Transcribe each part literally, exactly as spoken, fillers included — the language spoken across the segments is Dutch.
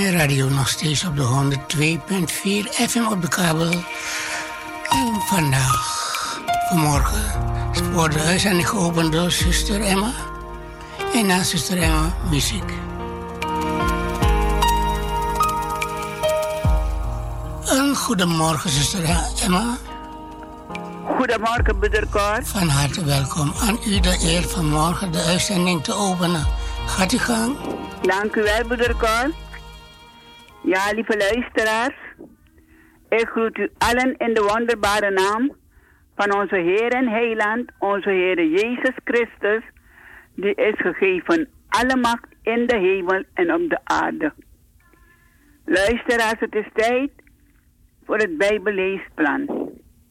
Mijn radio nog steeds op de honderd twee punt vier F M op de kabel. En vandaag, vanmorgen, wordt de uitzending geopend door zuster Emma. En na zuster Emma, muziek. Een goedemorgen, zuster Emma. Goedemorgen, broeder Cor. Van harte welkom. Aan u de eer vanmorgen de uitzending te openen. Gaat u gang? Dank u wel, broeder Cor. Ja, lieve luisteraars. Ik groet u allen in de wonderbare naam van onze Heer en Heiland, onze Heer Jezus Christus, die is gegeven alle macht in de hemel en op de aarde. Luisteraars, het is tijd voor het Bijbelleesplan.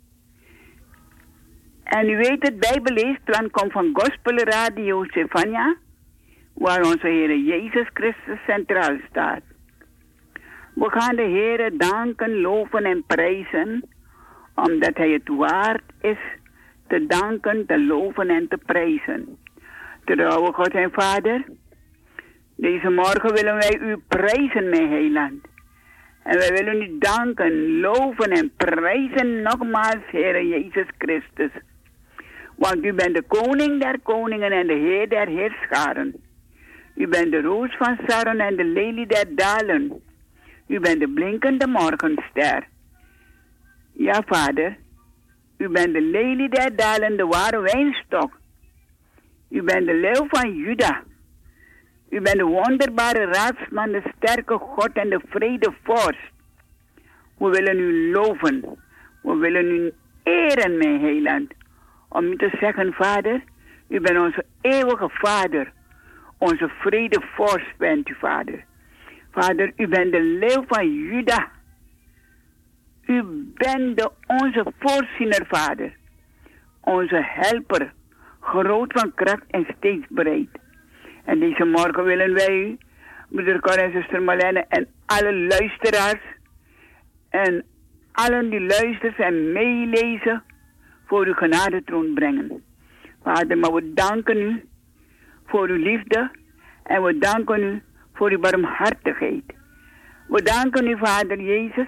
En u weet, het Bijbelleesplan komt van Gospel Radio Stefania, waar onze Heer Jezus Christus centraal staat. We gaan de Heer danken, loven en prijzen, omdat Hij het waard is te danken, te loven en te prijzen. Trouwe God en Vader, deze morgen willen wij u prijzen, mijn heiland. En wij willen u danken, loven en prijzen nogmaals, Heer Jezus Christus. Want u bent de koning der koningen en de Heer der heerscharen. U bent de roos van Saron en de lelie der dalen. U bent de blinkende morgenster. Ja, Vader, u bent de lelie der dalen, de ware wijnstok. U bent de leeuw van Juda. U bent de wonderbare raadsman, de sterke God en de vredevorst. We willen u loven. We willen u eren, mijn heiland. Om u te zeggen, Vader, u bent onze eeuwige Vader. Onze vredevorst bent u, Vader. Vader, u bent de leeuw van Juda. U bent de, onze voorziener, Vader. Onze helper. Groot van kracht en steeds bereid. En deze morgen willen wij u, broeder Cor en zuster Marlene en alle luisteraars en allen die luisteren en meelezen voor uw genadetroon brengen. Vader, maar we danken u voor uw liefde en we danken u voor uw barmhartigheid. We danken u, Vader Jezus,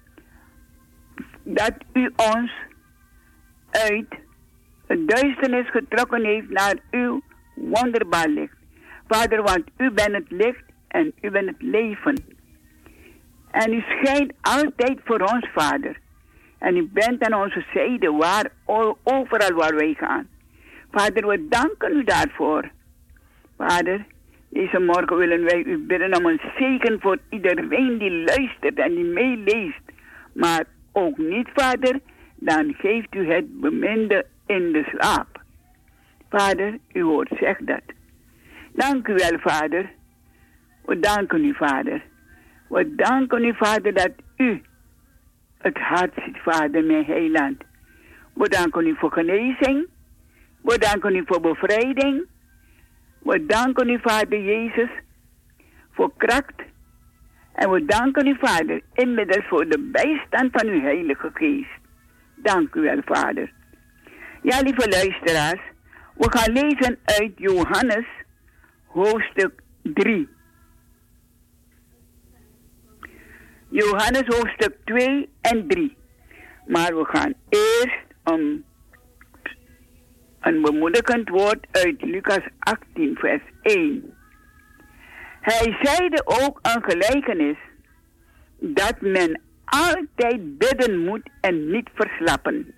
dat u ons uit de duisternis getrokken heeft naar uw wonderbaar licht. Vader, want u bent het licht en u bent het leven. En u schijnt altijd voor ons, Vader. En u bent aan onze zijde, waar, overal waar wij gaan. Vader, we danken u daarvoor. Vader, deze morgen willen wij u bidden om een zegen voor iedereen die luistert en die meeleest. Maar ook niet, Vader, dan geeft u het beminde in de slaap. Vader, uw woord zegt dat. Dank u wel, Vader. We danken u, Vader. We danken u, Vader, dat u het hart ziet, Vader, mijn heiland. We danken u voor genezing. We danken u voor bevrijding. We danken u, Vader Jezus, voor kracht. En we danken u, Vader, inmiddels voor de bijstand van uw Heilige Geest. Dank u wel, Vader. Ja, lieve luisteraars, we gaan lezen uit Johannes, hoofdstuk drie. Johannes hoofdstuk twee en drie. Maar we gaan eerst om een bemoedigend woord uit Lucas achttien, vers één. Hij zeide ook een gelijkenis dat men altijd bidden moet en niet verslappen.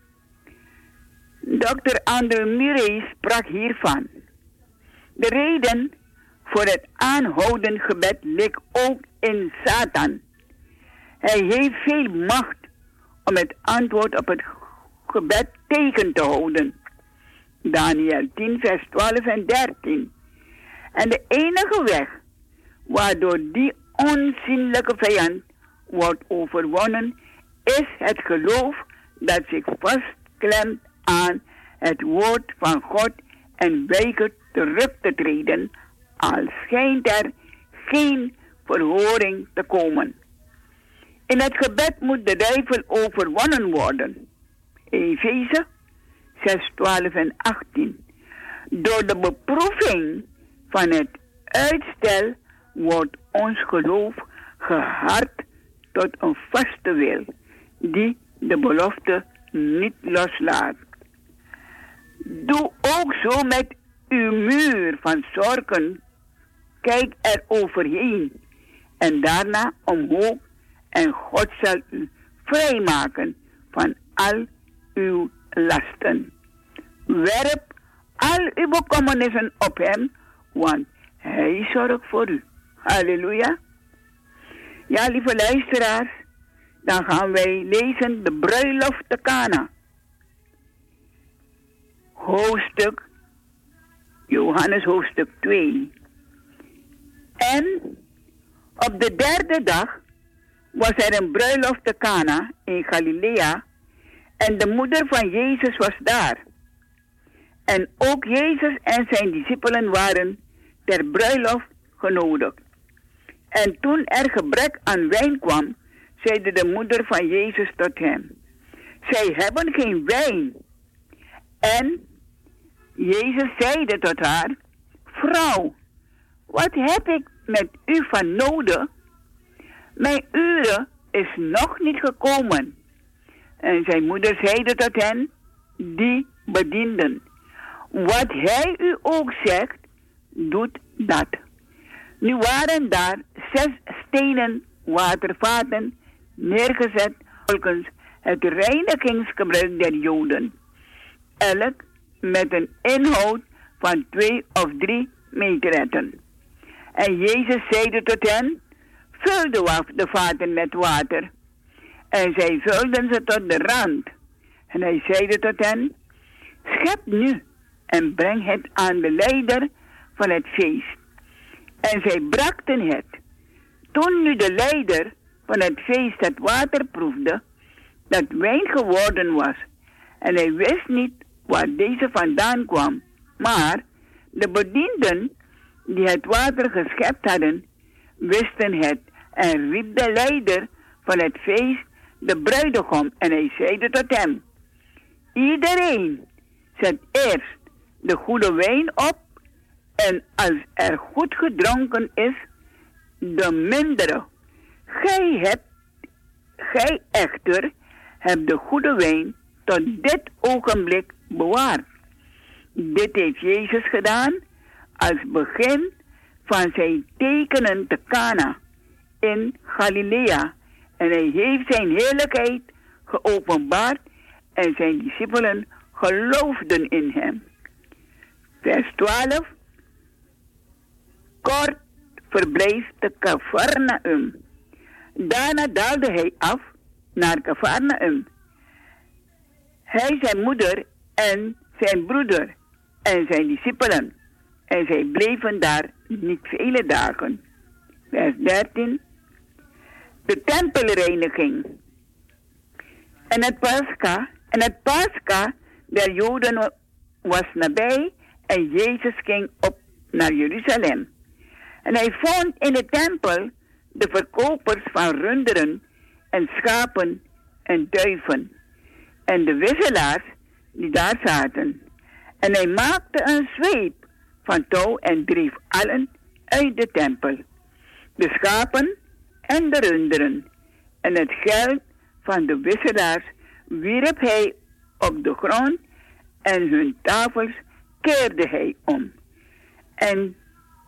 dokter Andrew Murray sprak hiervan. De reden voor het aanhoudend gebed ligt ook in Satan. Hij heeft veel macht om het antwoord op het gebed tegen te houden. Daniel tien, vers twaalf en dertien. En de enige weg waardoor die onzienlijke vijand wordt overwonnen, is het geloof dat zich vastklemt aan het woord van God en weigert terug te treden, al schijnt er geen verhoring te komen. In het gebed moet de duivel overwonnen worden. Efeze zes, twaalf en achttien. Door de beproeving van het uitstel wordt ons geloof gehard tot een vaste wil, die de belofte niet loslaat. Doe ook zo met uw muur van zorgen. Kijk er overheen en daarna omhoog en God zal u vrijmaken van al uw lasten. Werp al uw bekommernissen op hem, want hij zorgt voor u. Halleluja. Ja, lieve luisteraars, dan gaan wij lezen de bruiloft te Kana. Hoofdstuk, Johannes hoofdstuk twee. En op de derde dag was er een bruiloft te Kana in Galilea en de moeder van Jezus was daar. En ook Jezus en zijn discipelen waren ter bruiloft genodigd. En toen er gebrek aan wijn kwam, zeide de moeder van Jezus tot hem: zij hebben geen wijn. En Jezus zeide tot haar: vrouw, wat heb ik met u van nodig? Mijn uren is nog niet gekomen. En zijn moeder zeide tot hen, die bedienden: wat hij u ook zegt, doet dat. Nu waren daar zes stenen watervaten neergezet volgens het reinigingsgebruik der Joden, elk met een inhoud van twee of drie metretten. En Jezus zeide tot hen: vul de vaten met water. En zij vulden ze tot de rand. En hij zeide tot hen: schep nu en breng het aan de leider van het feest. En zij brachten het. Toen nu de leider van het feest het water proefde, dat wijn geworden was, en hij wist niet waar deze vandaan kwam, maar de bedienden die het water geschept hadden, wisten het en riep de leider van het feest de bruidegom en hij zeide tot hem: iedereen zet eerst de goede wijn op en als er goed gedronken is, de mindere. Gij hebt, gij echter hebt de goede wijn tot dit ogenblik bewaard. Dit heeft Jezus gedaan als begin van zijn tekenen te Kana in Galilea. En hij heeft zijn heerlijkheid geopenbaard en zijn discipelen geloofden in hem. Vers twaalf. Kort verbleef te Cafarnaum. Daarna daalde hij af naar Cafarnaum. Hij, zijn moeder en zijn broeder en zijn discipelen. En zij bleven daar niet vele dagen. Vers dertien. De tempelreiniging. En het Pascha, en het Pascha der Joden was nabij en Jezus ging op naar Jeruzalem. En hij vond in de tempel de verkopers van runderen en schapen en duiven en de wisselaars die daar zaten. En hij maakte een zweep van touw en dreef allen uit de tempel, de schapen en de runderen. En het geld van de wisselaars wierp hij op de grond en hun tafels keerde hij om. En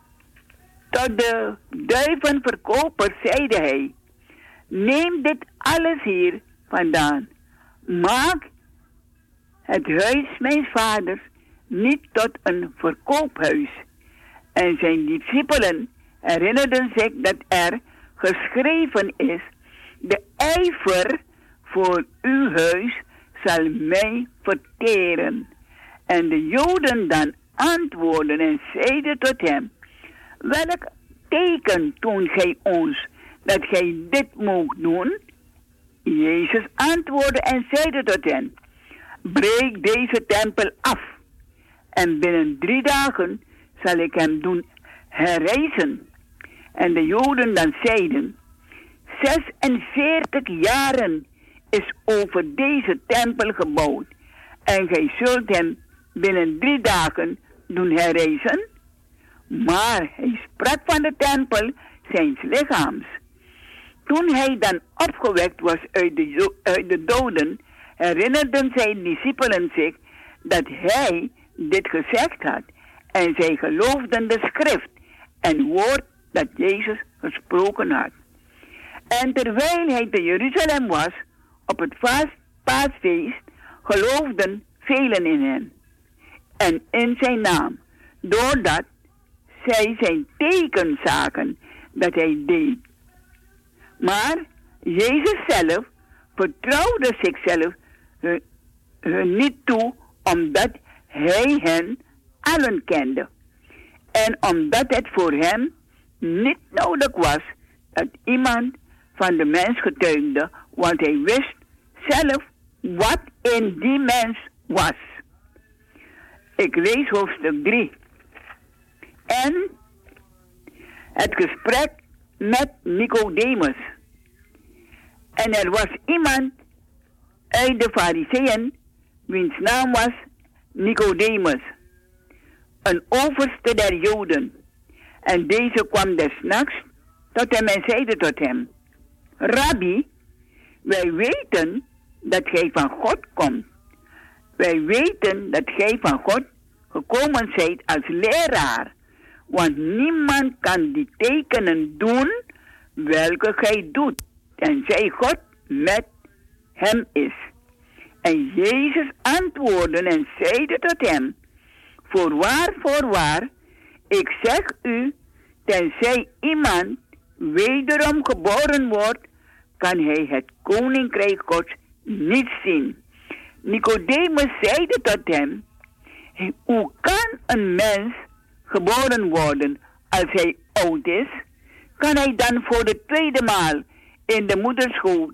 tot de duivenverkopers zeide hij: neem dit alles hier vandaan. Maak het huis mijn vaders niet tot een verkoophuis. En zijn discipelen herinnerden zich dat er geschreven is: de ijver voor uw huis zal mij verteren. En de Joden dan antwoordden en zeiden tot hem: welk teken toont gij ons dat gij dit moogt doen? Jezus antwoordde en zeide tot hen: breek deze tempel af en binnen drie dagen zal ik hem doen herrijzen. En de Joden dan zeiden: zesenveertig jaren is over deze tempel gebouwd en gij zult hem binnen drie dagen doen herrijzen? Maar hij sprak van de tempel zijns lichaams. Toen hij dan opgewekt was uit de, uit de doden, herinnerden zijn discipelen zich dat hij dit gezegd had. En zij geloofden de schrift en woord dat Jezus gesproken had. En terwijl hij te Jeruzalem was, op het vaas, paasfeest, geloofden velen in hem. En in zijn naam, doordat zij zijn teken zagen dat hij deed. Maar Jezus zelf vertrouwde zichzelf hun, hun niet toe, omdat hij hen allen kende. En omdat het voor hem niet nodig was dat iemand van de mens getuigde, want hij wist zelf wat in die mens was. Ik lees hoofdstuk drie. En het gesprek met Nicodemus. En er was iemand uit de Farizeeën, wiens naam was Nicodemus, een overste der Joden. En deze kwam des nachts tot hem en zeide tot hem: Rabbi, wij weten dat gij van God komt. Wij weten dat gij van God gekomen zijt als leraar. Want niemand kan die tekenen doen welke gij doet, tenzij God met hem is. En Jezus antwoordde en zeide tot hem: Voorwaar, voorwaar, ik zeg u, tenzij iemand wederom geboren wordt, kan hij het koninkrijk Gods niet zien. Nicodemus zeide tot hem: Hoe kan een mens geboren worden als hij oud is? Kan hij dan voor de tweede maal in de moederschoot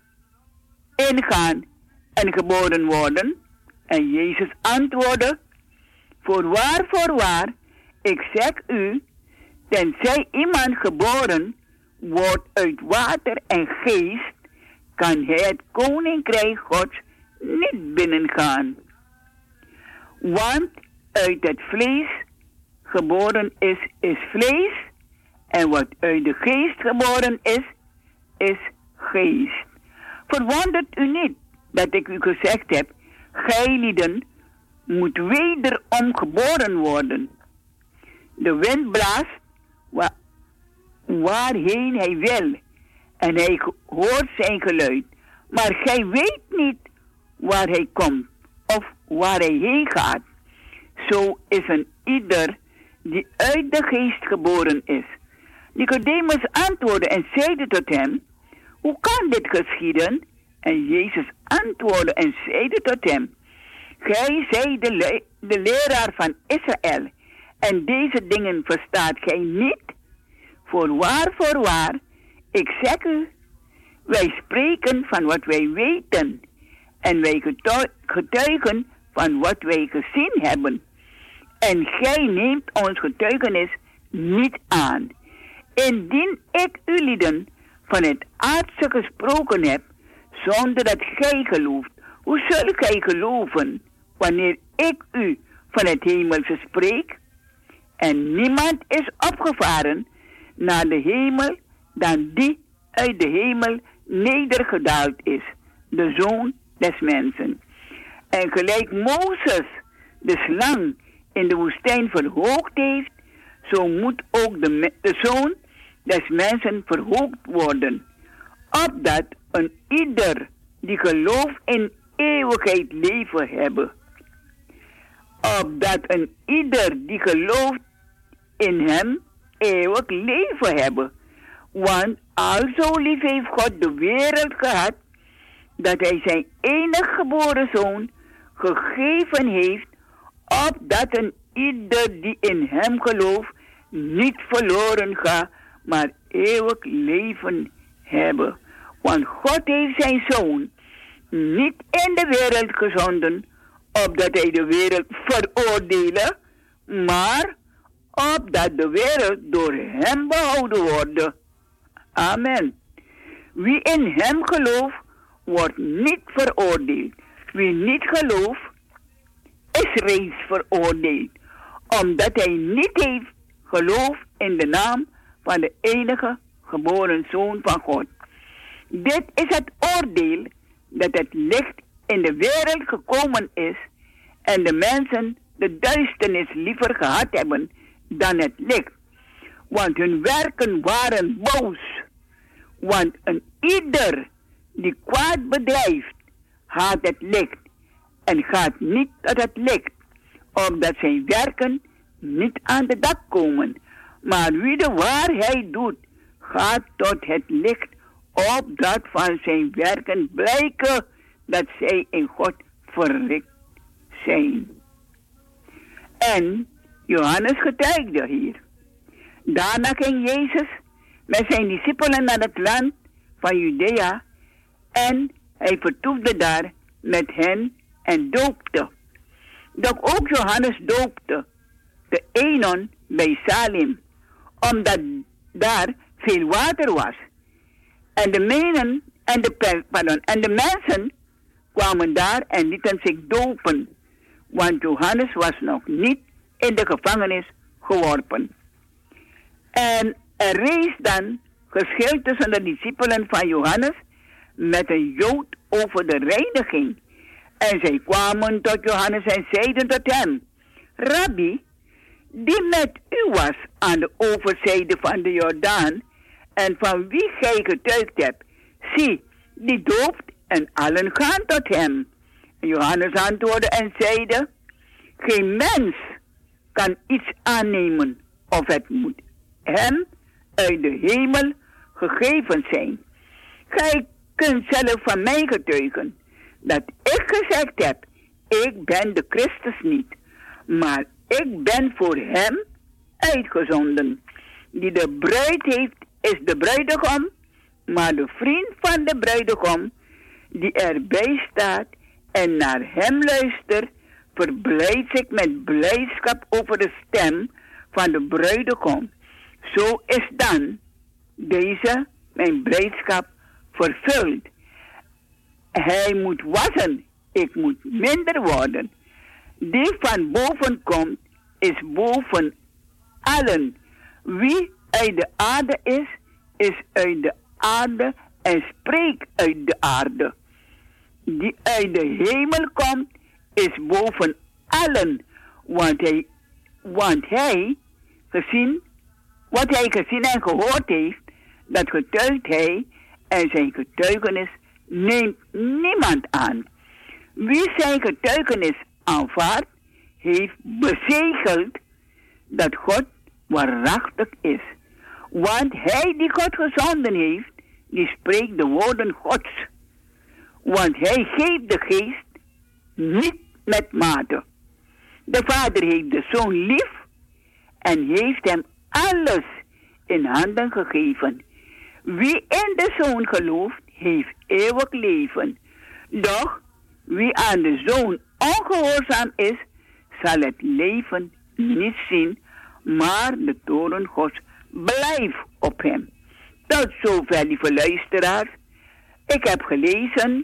ingaan en geboren worden? En Jezus antwoordde: Voorwaar, voorwaar, ik zeg u, tenzij iemand geboren wordt uit water en geest, kan hij het koninkrijk Gods niet binnengaan. Want uit het vlees geboren is, is vlees, en wat uit de geest geboren is, is geest. Verwondert u niet dat ik u gezegd heb: gij lieden moet wederom geboren worden. De wind blaast wa- waarheen hij wil, en hij hoort zijn geluid. Maar gij weet niet waar hij komt of waar hij heen gaat. Zo is een ieder die uit de geest geboren is. Nicodemus antwoordde en zeide tot hem: Hoe kan dit geschieden? En Jezus antwoordde en zeide tot hem: Gij zijt de, le- de leraar van Israël, en deze dingen verstaat gij niet? Voorwaar, voorwaar, ik zeg u, wij spreken van wat wij weten, en wij getuigen van wat wij gezien hebben. En gij neemt ons getuigenis niet aan. Indien ik u lieden van het aardse gesproken heb, zonder dat gij gelooft, hoe zult gij geloven wanneer ik u van het hemelse spreek? En niemand is opgevaren naar de hemel dan die uit de hemel nedergedaald is, de Zoon des mensen. En gelijk Mozes de slang in de woestijn verhoogd heeft, zo moet ook de, me- de Zoon des mensen verhoogd worden, opdat een ieder die gelooft in eeuwigheid leven hebben. Opdat een ieder die gelooft in hem eeuwig leven hebben. Want alzo lief heeft God de wereld gehad, dat hij zijn enige geboren zoon gegeven heeft, opdat een ieder die in hem gelooft niet verloren gaat, maar eeuwig leven hebben. Want God heeft zijn zoon niet in de wereld gezonden, opdat hij de wereld veroordelen, maar opdat de wereld door hem behouden wordt. Amen. Wie in hem gelooft, wordt niet veroordeeld. Wie niet gelooft, is reeds veroordeeld, omdat hij niet heeft geloofd in de naam van de enige geboren Zoon van God. Dit is het oordeel dat het licht in de wereld gekomen is en de mensen de duisternis liever gehad hebben dan het licht. Want hun werken waren boos. Want een ieder die kwaad bedrijft, haat het licht en gaat niet tot het licht, opdat zijn werken niet aan de dag komen. Maar wie de waarheid doet, gaat tot het licht, opdat van zijn werken blijken dat zij in God verricht zijn. En Johannes getuigde hier. Daarna ging Jezus met zijn discipelen naar het land van Judea en hij vertoefde daar met hen en doopte. Doch ook Johannes doopte de Enon bij Salim, omdat daar veel water was. En de menen en de, pardon, en de mensen kwamen daar en lieten zich dopen, want Johannes was nog niet in de gevangenis geworpen. En er rees dan geschil tussen de discipelen van Johannes met een Jood over de reiniging. En zij kwamen tot Johannes en zeiden tot hem: Rabbi, die met u was aan de overzijde van de Jordaan en van wie gij getuigd hebt, zie, die doopt en allen gaan tot hem. En Johannes antwoordde en zeide: geen mens kan iets aannemen of het moet hem uit de hemel gegeven zijn. Gij kunt zelf van mij getuigen dat ik gezegd heb: ik ben de Christus niet, maar ik ben voor hem uitgezonden. Die de bruid heeft, is de bruidegom, maar de vriend van de bruidegom, die erbij staat en naar hem luistert, verblijdt zich met blijdschap over de stem van de bruidegom. Zo is dan deze mijn blijdschap vervuld. Hij moet wassen, ik moet minder worden. Die van boven komt, is boven allen. Wie uit de aarde is, is uit de aarde en spreekt uit de aarde. Die uit de hemel komt, is boven allen. Want hij, want hij gezien, wat hij gezien en gehoord heeft, dat getuigt hij, en zijn getuigenis neemt niemand aan. Wie zijn getuigenis aanvaardt, heeft bezegeld dat God waarachtig is. Want hij die God gezonden heeft, die spreekt de woorden Gods. Want hij geeft de geest niet met mate. De Vader heeft de Zoon lief en heeft hem alles in handen gegeven. Wie in de Zoon gelooft, heeft eeuwig leven. Doch wie aan de Zoon ongehoorzaam is, zal het leven niet zien, maar de toorn Gods blijft op hem. Tot zover, lieve luisteraars. Ik heb gelezen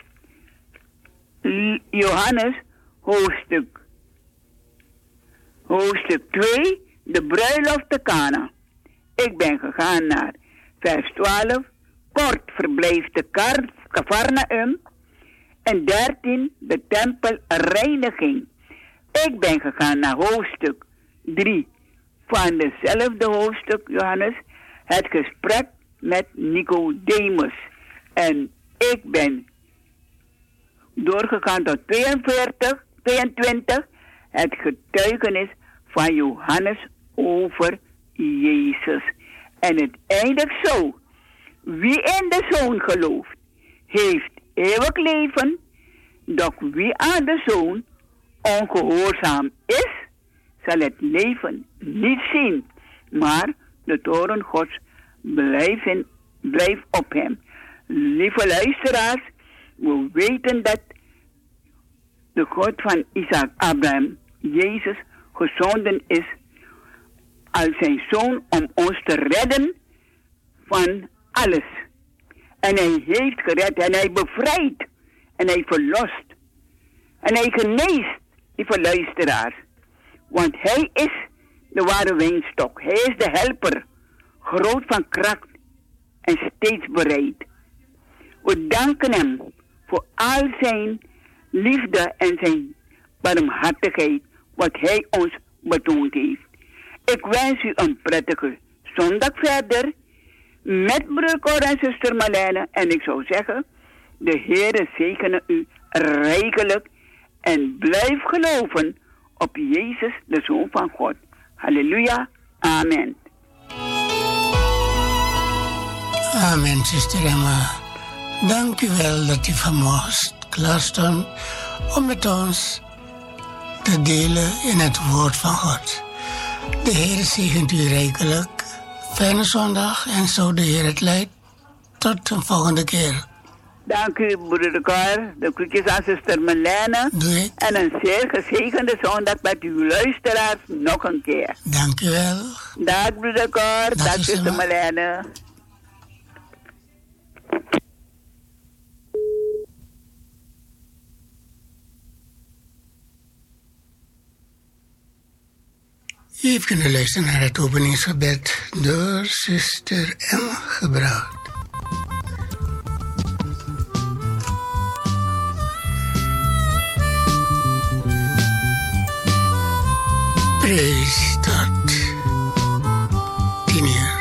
Johannes hoofdstuk, hoofdstuk twee, de bruiloft te Kana. Ik ben gegaan naar vers twaalf, kort verblijft de Kafarnaum, en dertien, de tempelreiniging. Ik ben gegaan naar hoofdstuk drie van dezelfde hoofdstuk, Johannes, het gesprek met Nicodemus. En ik ben doorgegaan tot tweeënveertig, tweeëntwintig, het getuigenis van Johannes over Jezus. En het eindigt zo: wie in de Zoon gelooft, heeft eeuwig leven, doch wie aan de Zoon ongehoorzaam is, zal het leven niet zien, maar de toorn Gods blijft, in, blijft op hem. Lieve luisteraars, we weten dat de God van Isaac, Abraham, Jezus, gezonden is als zijn Zoon om ons te redden van alles. En hij heeft gered en hij bevrijdt en hij verlost en hij geneest, lieve luisteraars. Want hij is de ware wijnstok. Hij is de helper, groot van kracht en steeds bereid We danken hem voor al zijn liefde en zijn barmhartigheid wat hij ons betoond heeft. Ik wens u een prettige zondag verder met broer Cor en zuster Marlene. En ik zou zeggen, de Heere zegene u rijkelijk en blijf geloven op Jezus, de Zoon van God. Halleluja, amen. Amen, zuster Emma. Dank u wel dat u vanmorgen klaar stond om met ons te delen in het woord van God. De Heer zegent u rijkelijk. Fijne zondag en zo de Heer het leidt. Tot een volgende keer. Dank u, broeder Cor. De groetjes aan zuster Marlene. Doe ik. En een zeer gezegende zondag met uw luisteraars nog een keer. Dank u wel. Dag, broeder Cor. Dag, Dag, zuster zuster Marlene. U heeft kunnen luisteren naar het openingsgebed door zuster Emma Gebrouwd. Prees tot tien uur.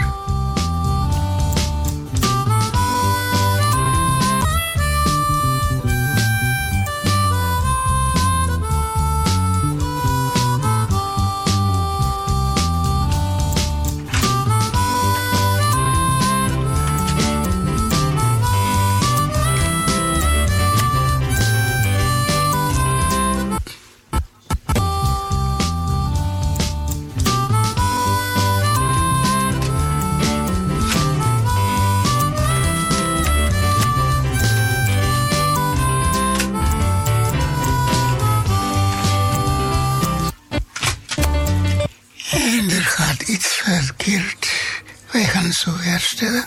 Verkeerd. Wij gaan het zo herstellen.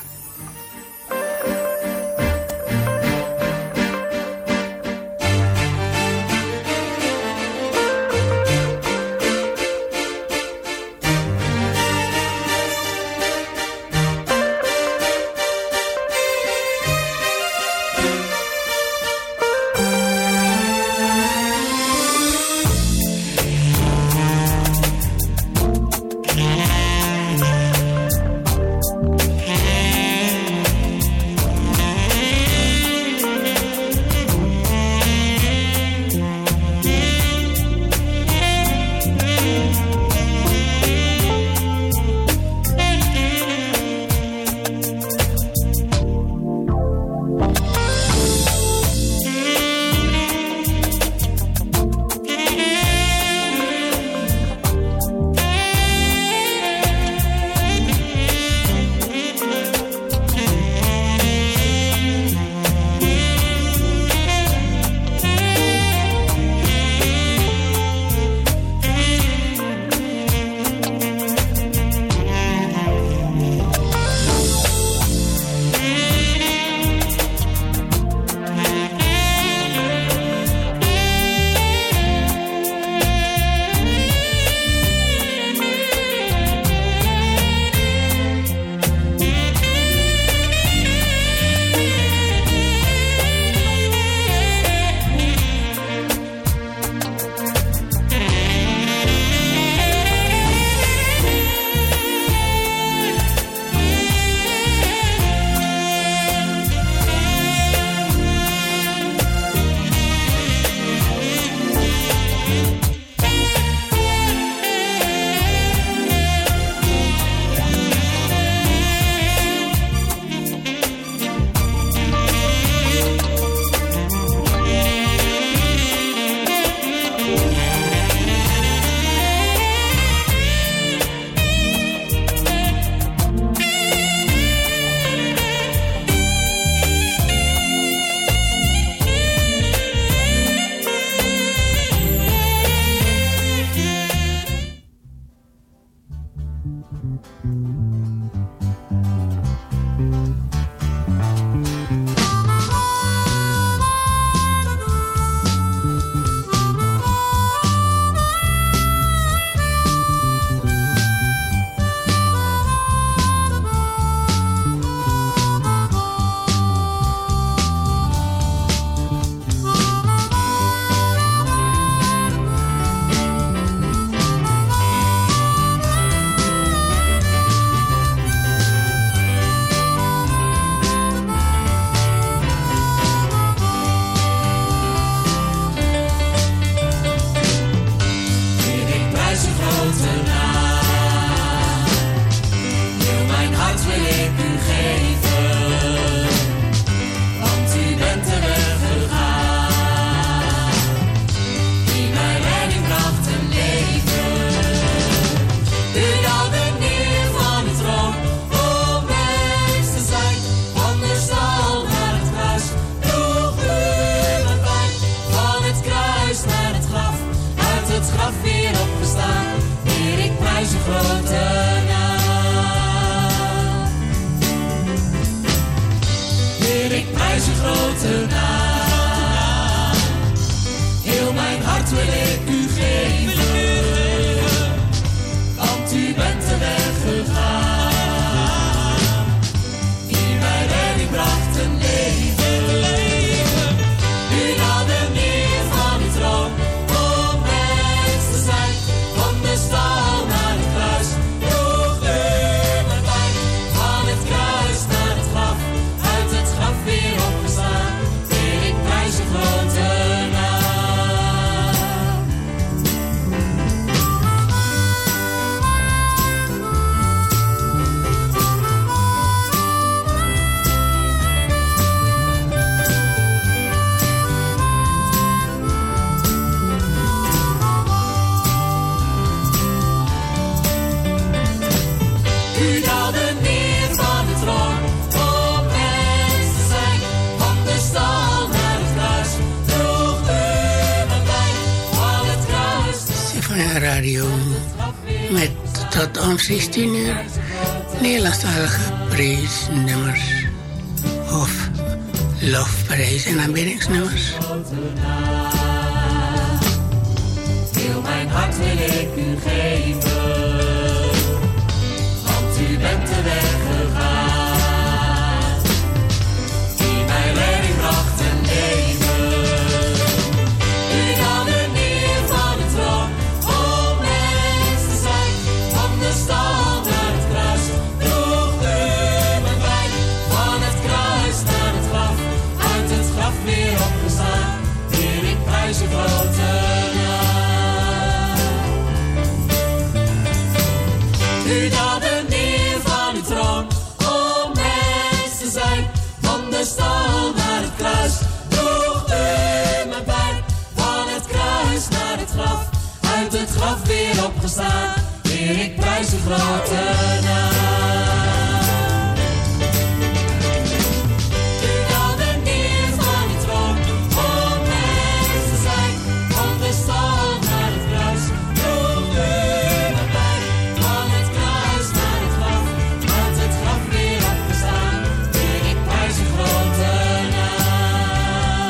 zijn grote naam. Heel mijn hart wil ik u geven, want u bent de weg gegaan, die mij redding bracht een leven. U daalde neer van uw troon om mens te zijn, van de stal naar het kruis. Droeg u me bij, van het kruis naar het graf, uit het graf weer opgestaan. Heer, ik prijs uw grote naam. U daalde neer van de troon om mens te zijn, van de stal naar het kruis. Droeg u me bij, van het kruis. Stefania Radio met tot om zestien uur Nederlandstalige prijsnummers of lofprijs- en aanbiddingsnummers. Heel mijn hart wil ik u geven, want u bent de weg gegaan, die mij redding bracht een leven. U daalde neer van de troon om mens te zijn, van de stal naar het kruis. Droeg u me bij, van het kruis naar het graf, uit het graf weer opgestaan. Heer, ik prijs uw grote naam. U daalde neer van uw troon om mens te zijn, van de stal naar het kruis. Droeg u me bij, van het kruis naar het graf, uit het graf weer opgestaan. Heer, ik prijs uw grote naam. U daalde neer van uw troon om mens te zijn, van de stal naar het kruis. Droeg u me bij, van het kruis naar het graf, uit het graf weer opgestaan. Heer, ik prijs uw grote naam.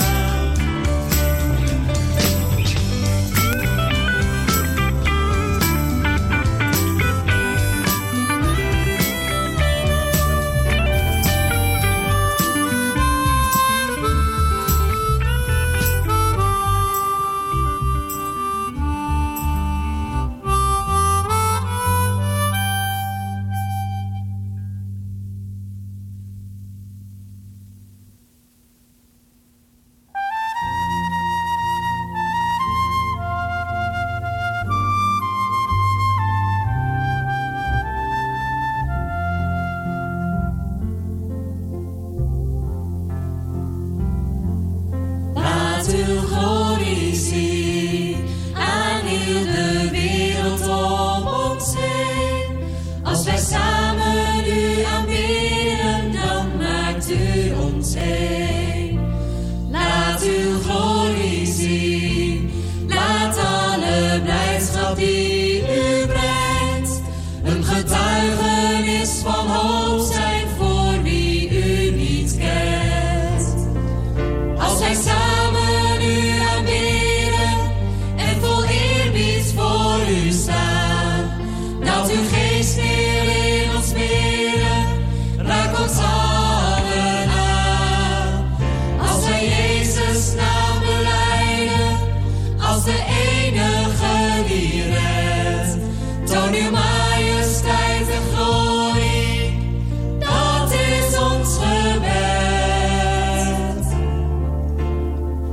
Laat uw glorie zien aan heel de wereld om ons heen. Als wij samen u aanbidden, dan maakt u ons heen. Laat uw glorie zien, laat alle blijdschap die u brengt een getuigenis van hoop zijn voor wie u niet kent. Als wij samen u aanbidden en vol eerbied voor u staan, daalt uw geest neer in ons midden, raak ons allen aan. Als wij Jezus naam belijden, als de enige die redt, toon uw majesteit en glorie, dat is ons gebed.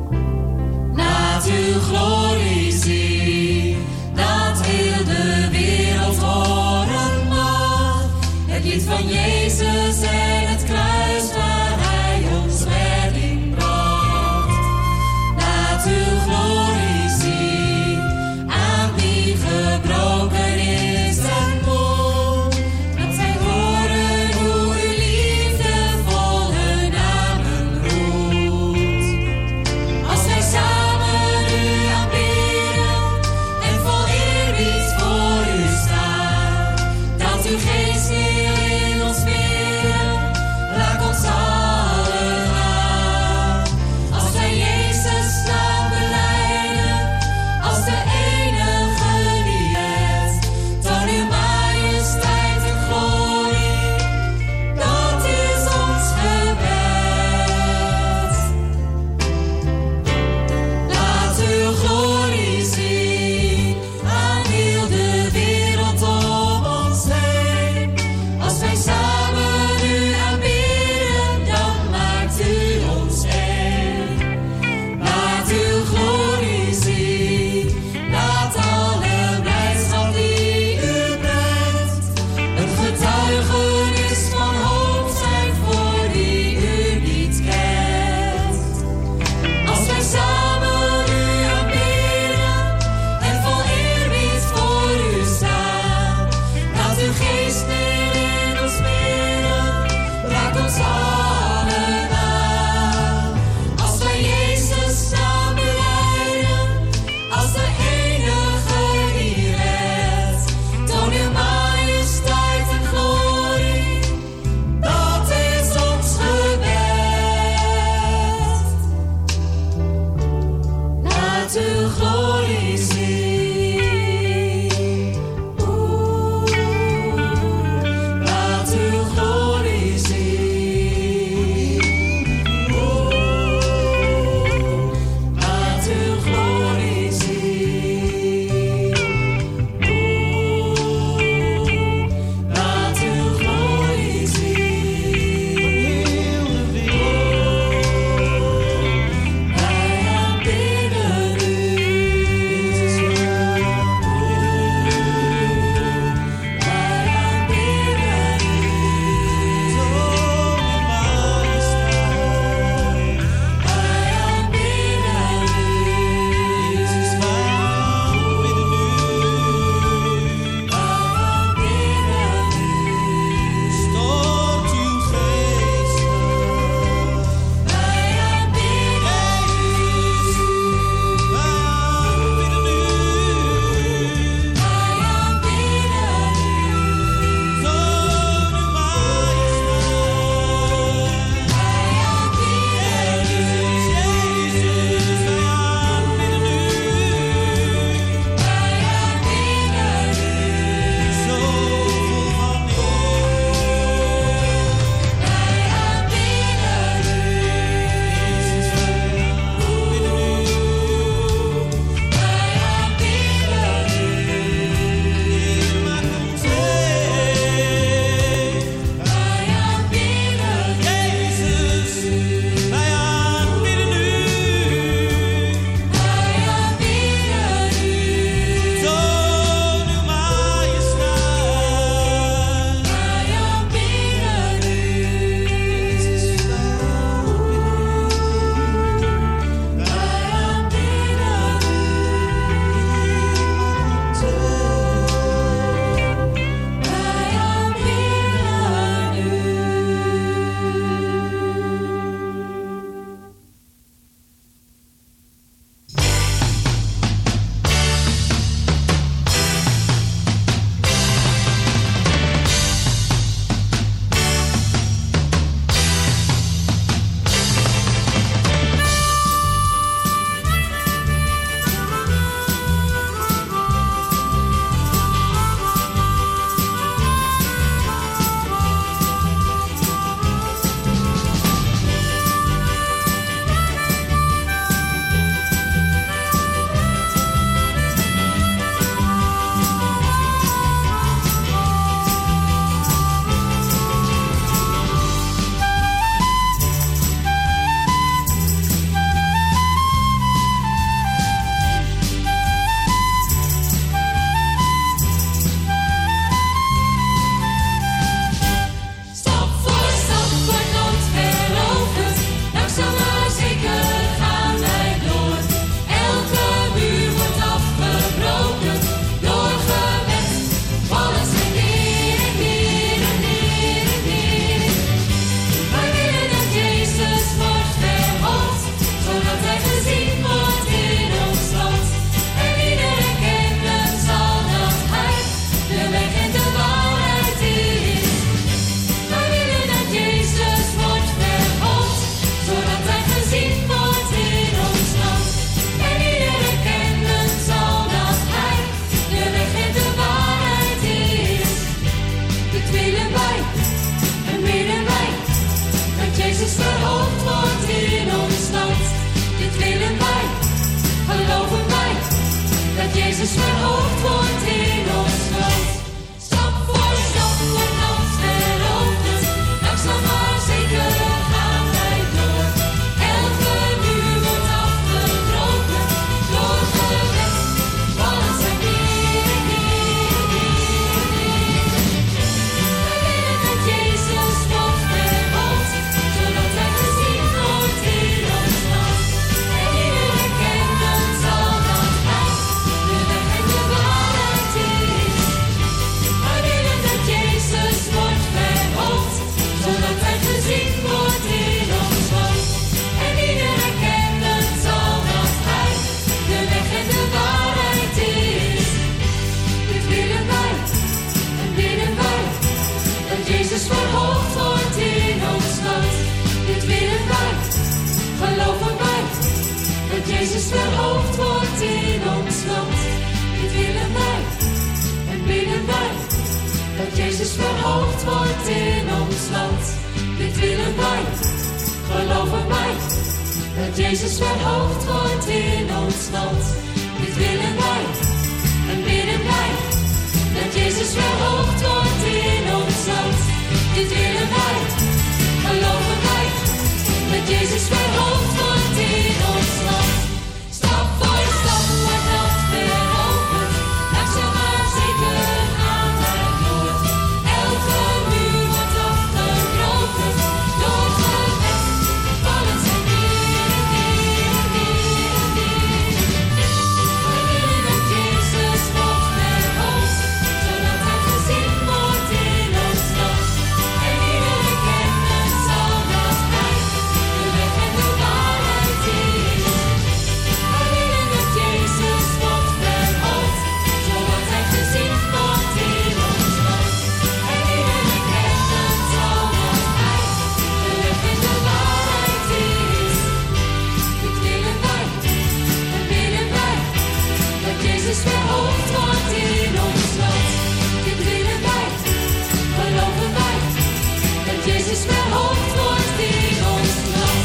Jezus verhoogd wordt in ons land. Dit willen wij en bidden wij. Dat Jezus verhoogd wordt in ons land. Dit willen wij, geloven wij. Dat Jezus verhoogd wordt in ons land. Dit willen wij en bidden wij. Dat Jezus verhoogd wordt in ons land. Dit willen wij, geloven wij. Dat Jezus verhoogd wordt in ons land. Stap voor stap wordt dat veroverd. Langzaam maar zeker aan het woord. Elke muur wordt afgebroken. Door gebed vallen zijn weer en weer en weer en weer. We willen dat Jezus wordt verhoogd, zodat hij gezien wordt in ons land. En iedereen kennen zal dat hij de weg en de waarheid is. We willen dat Jezus wordt verhoogd, zodat hij gezien wordt in ons land. En iedereen kennen zal dat hij de weg en de waarheid is. Dit willen wij en willen wij, dat Jezus verhoogd wordt in ons land. Dit willen wij, geloven wij, dat Jezus verhoogd wordt in ons land.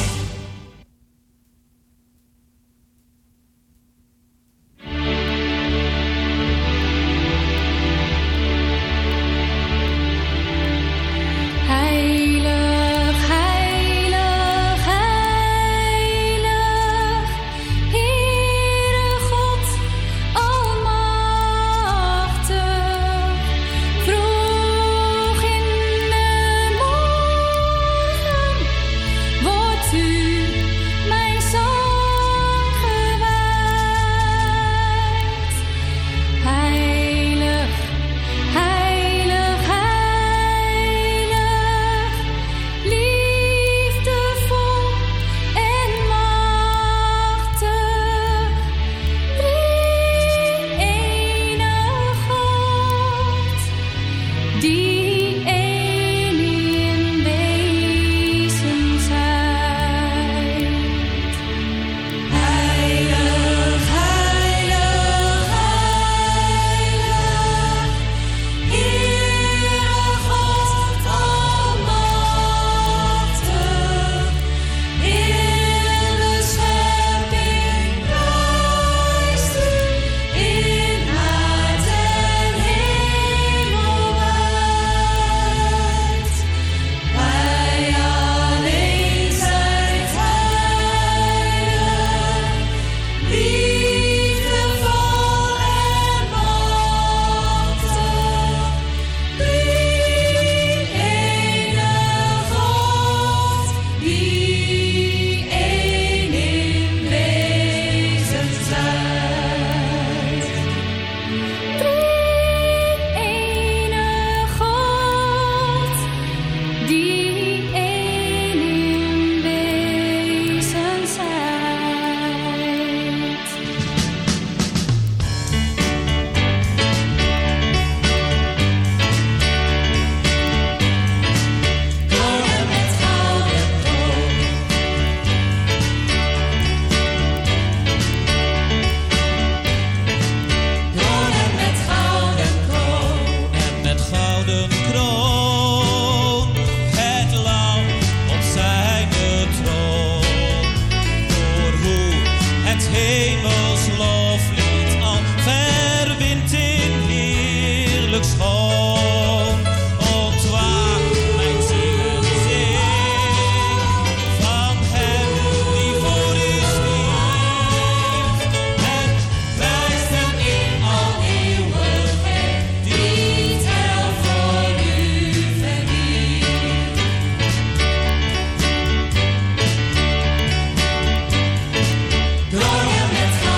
Heilig, heilig, heilig, Heere God almachtig. Vroeg in de morgen wordt u mijn zang gewijd. Heilig, heilig, heilig, liefdevol en machtig, drie-ene God, die één in wezen zijt. Heilig, heilig, heilig, Heere God almachtig, heel de schepping prijst u, in aard en hemelwijd. Wij alleen zijt heilig, liefdevol en machtig, drie-ene God, die één in wezen zijt. Drie-ene God, die één in wezen zijt. Kronen met gouden kroon. Kronen met gouden kroon. En met gouden kroon het lam op zijn troon. Voor hoe het hemels loflied al verwint in heerlijk schoon. Ontwaak mijn ziel en zing van hem die voor u stierf. En prijst hem in al eeuwigheid, die het heil voor u verdient. Kronen met gouden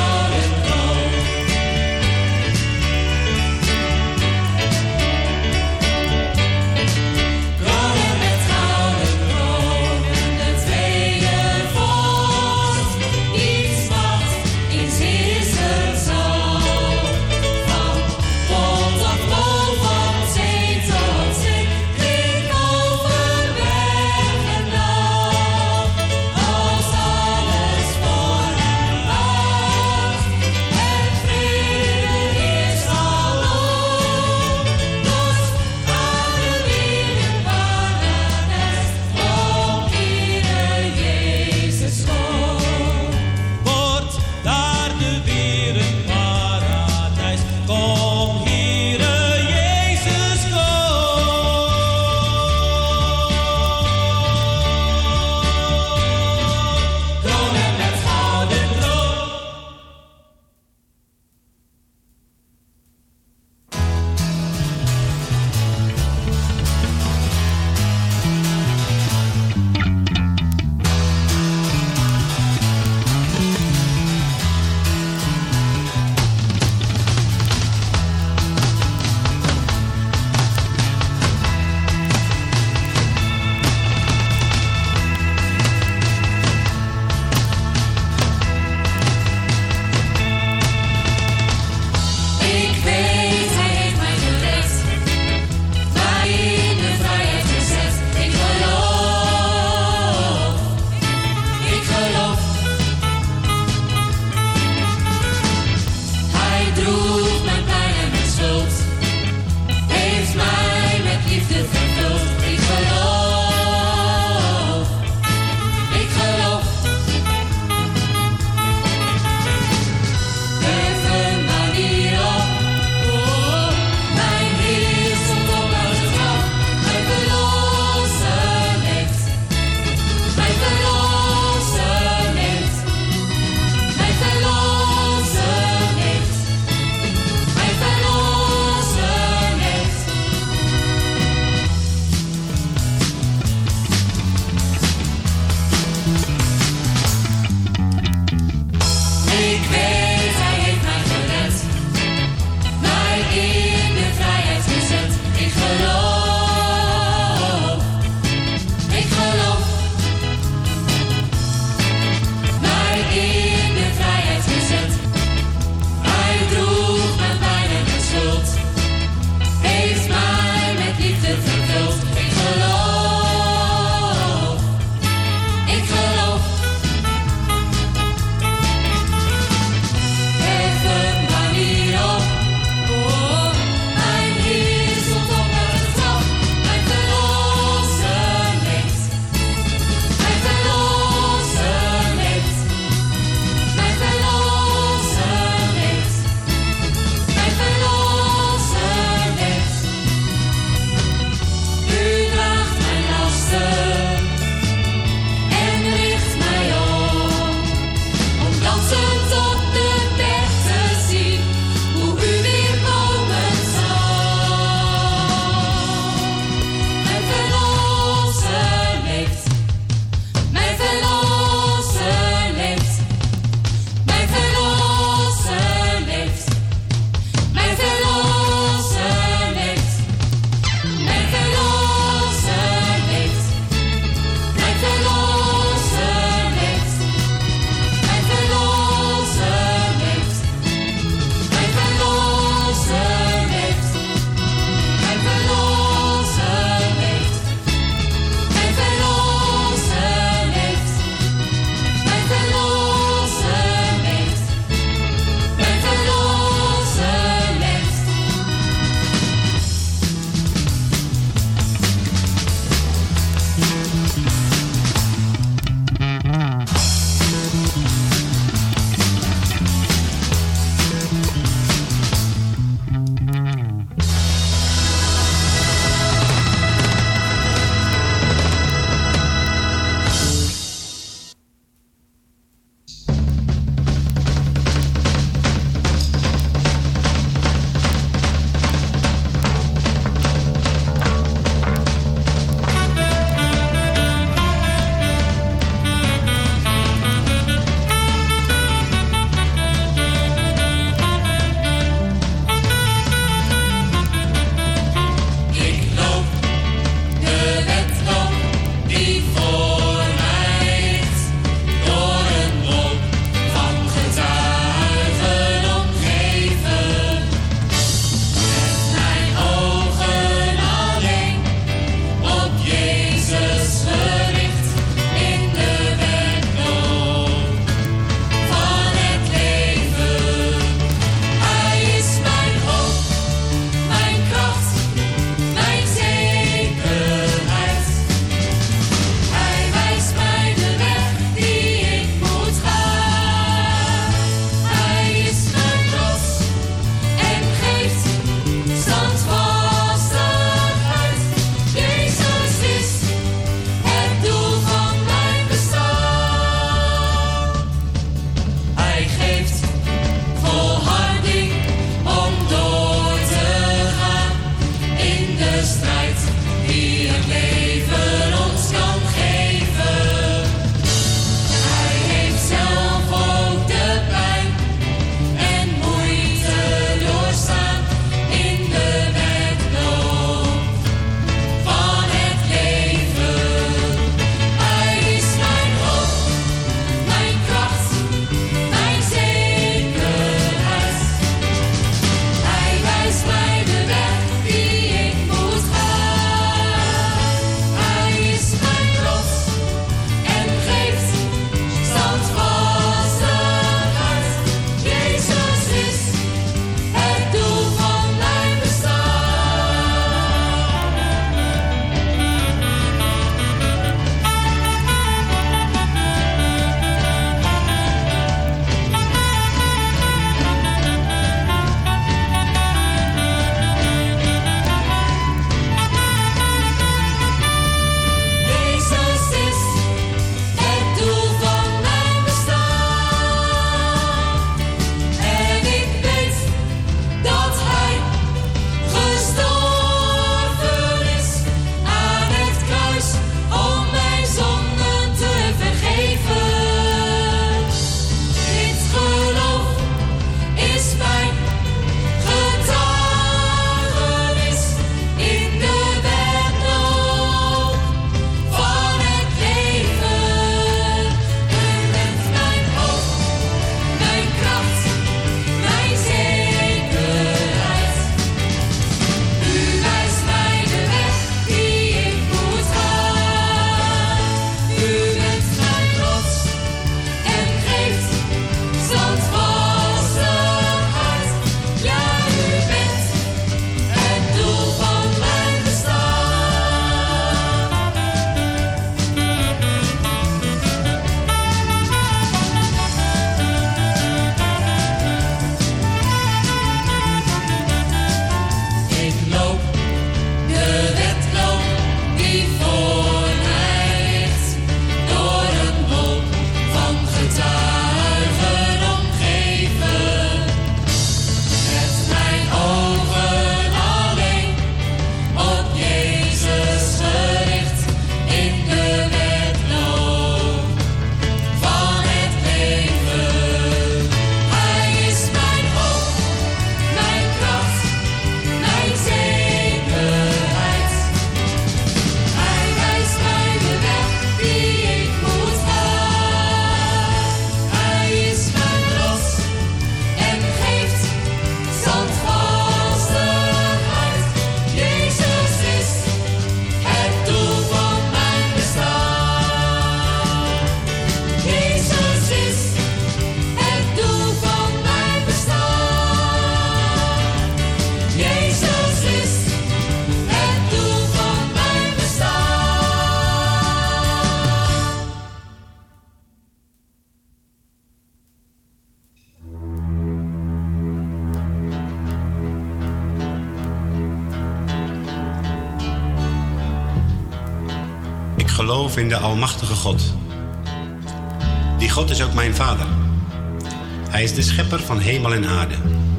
geloof in de almachtige God. Die God is ook mijn vader. Hij is de schepper van hemel en aarde.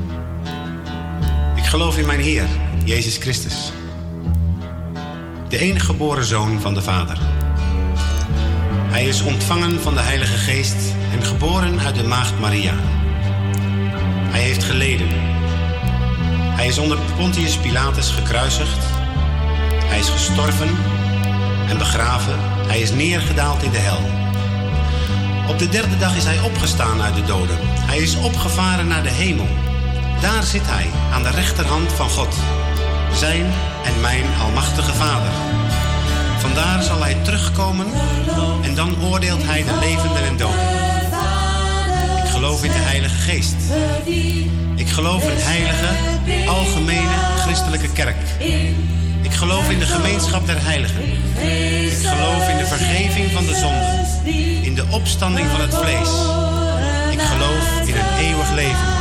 Ik geloof in mijn Heer, Jezus Christus. De enige geboren Zoon van de Vader. Hij is ontvangen van de Heilige Geest en geboren uit de maagd Maria. Hij heeft geleden. Hij is onder Pontius Pilatus gekruisigd. Hij is gestorven en begraven. Hij is neergedaald in de hel. Op de derde dag is hij opgestaan uit de doden. Hij is opgevaren naar de hemel. Daar zit hij, aan de rechterhand van God. Zijn en mijn almachtige Vader. Vandaar zal hij terugkomen en dan oordeelt hij de levenden en doden. Ik geloof in de Heilige Geest. Ik geloof in heilige, algemene, christelijke kerk. Ik geloof in de gemeenschap der heiligen. Ik geloof in de vergeving van de zonden. In de opstanding van het vlees. Ik geloof in een eeuwig leven.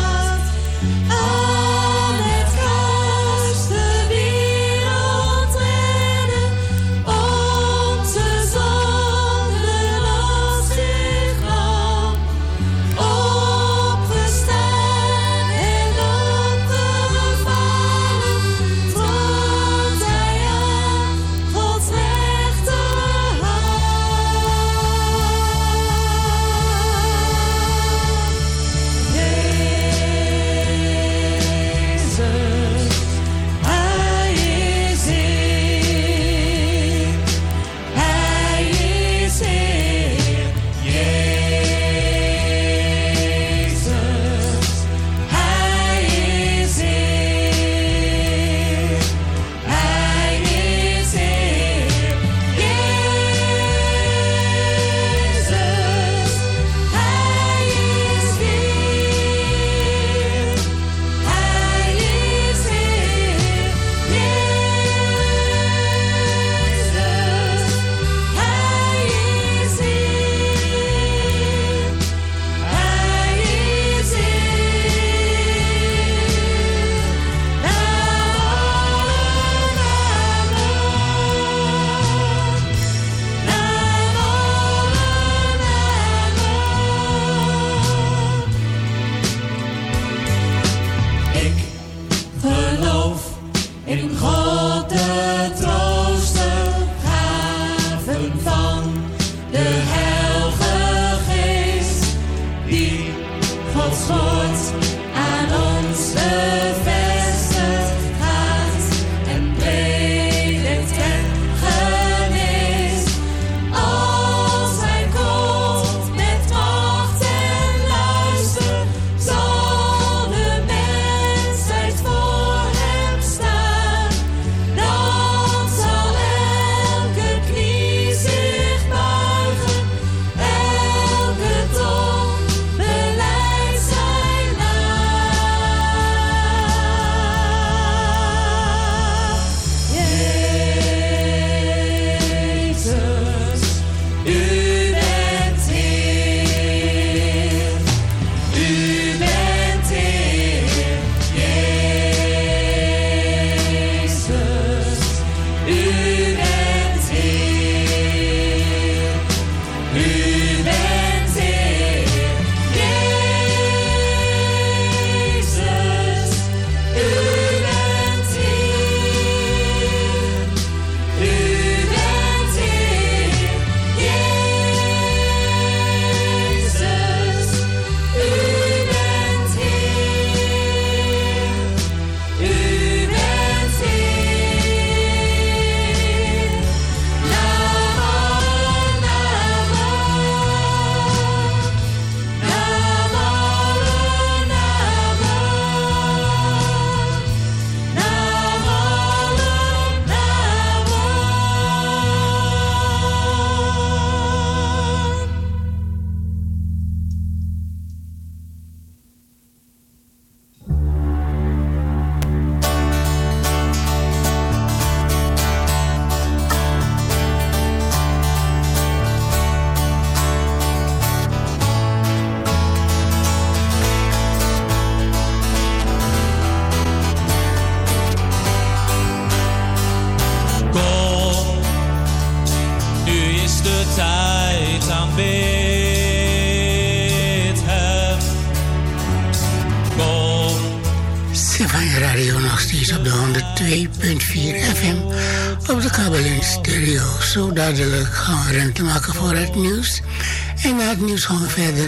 is op de honderd twee punt vier F M op de kabel in stereo. Zo dadelijk gaan we ruimte maken voor het nieuws. En na het nieuws gaan we verder